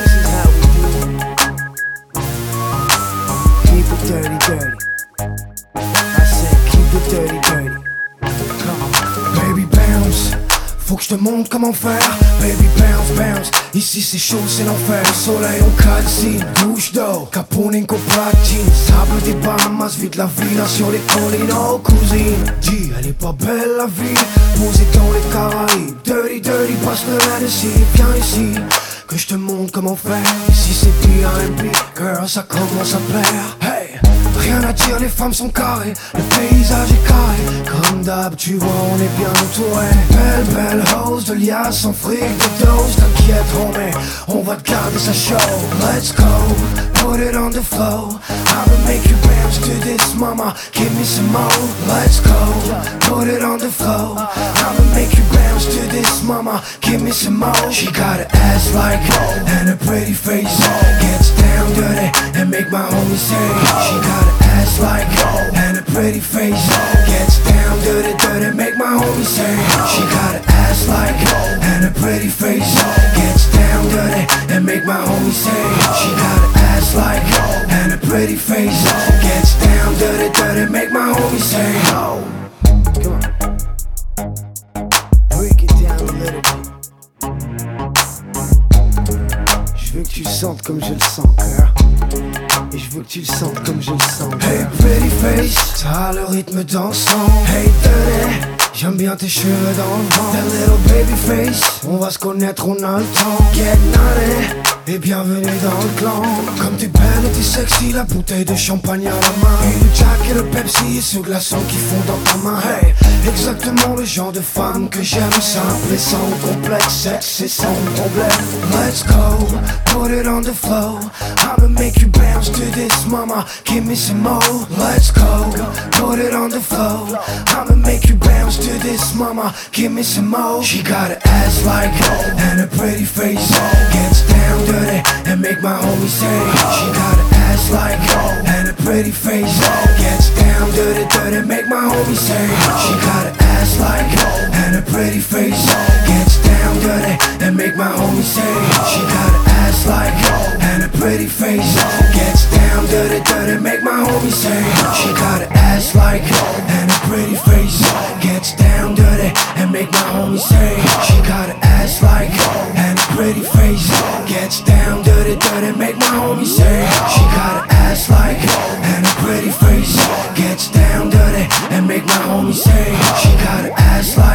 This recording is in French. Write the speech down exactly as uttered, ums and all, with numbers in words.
This is how we do it. Keep it dirty, dirty. I said keep it dirty, dirty. Come on. Baby bounce, faut que je te montre comment faire. Baby bounce, bounce. Ici c'est chaud, c'est l'enfer. Le soleil en calcine, douche d'eau, Capone platine. Sable des Bahamas, vite la villa sur les collines. Oh cousine, dis elle est pas belle la vie, posée dans les Caraïbes. Dirty, dirty, passe le Hennessy. Viens ici, que je te montre comment faire. Ici c'est du R and B, girl ça commence à plaire. Hey, rien à dire, les femmes sont carrées, le paysage est carré. Comme d'hab, tu vois, on est bien entouré. Belle, belle hose, de liasses, sans fric, de dose. T'inquiète, homie, on va te garder ça chaud. Let's go, put it on the floor. I'ma make you bounce to this, mama, give me some more. Let's go, put it on the floor. I'ma make you bounce to this, mama, give me some more. She got an ass like gold and a pretty face. Gets down dirty and make my homies say. She got an ass like gold and a pretty face. Gets down dirty, dirty, make my homies say. She got an ass like gold and a pretty face. Gets down dirty and make my homies say. She got an ass like gold and a pretty face. Gets down dirty, dirty, make my homies say. Oh, come on, break it down a little bit. Je veux que tu le sentes comme je le sens, girl. Et je veux que tu le sentes comme je le sens, girl. Hey pretty face, t'as le rythme dansant. Hey dirty, j'aime bien tes cheveux dans le vent. That little baby face, on va se connaître, on a le temps. Get naughty, et bienvenue dans le clan. Comme t'es belle et t'es sexy, la bouteille de champagne à la main. Et le Jack et le Pepsi et ce glaçon qui font dans ta main. Hey, exactement le genre de femme que j'aime. Simple et sans complexe, sexe et sans problème. Let's go, put it on the floor. I'ma make you bounce to this, mama, give me some more. Let's go, put it on the floor. I'ma make you bounce to this, mama, give me some more. She got an ass like gold and a pretty face. Gets down dirty and make my homies say. She got an ass like gold and a pretty face. Gets down dirty, dirty, make my homies say. She got an ass like gold and a pretty face. Gets down dirty and make my homies say. She got an ass like gold and a pretty face. Gets down dirty, dirty, make my homies say. She got an ass like gold and a pretty face. Gets down dirty and make my homies say. She got an ass like gold and a pretty face. Gets down dirty, dirty, make my homies say. She got an ass like gold and a pretty face. Gets down dirty and make my homies say. She got an ass like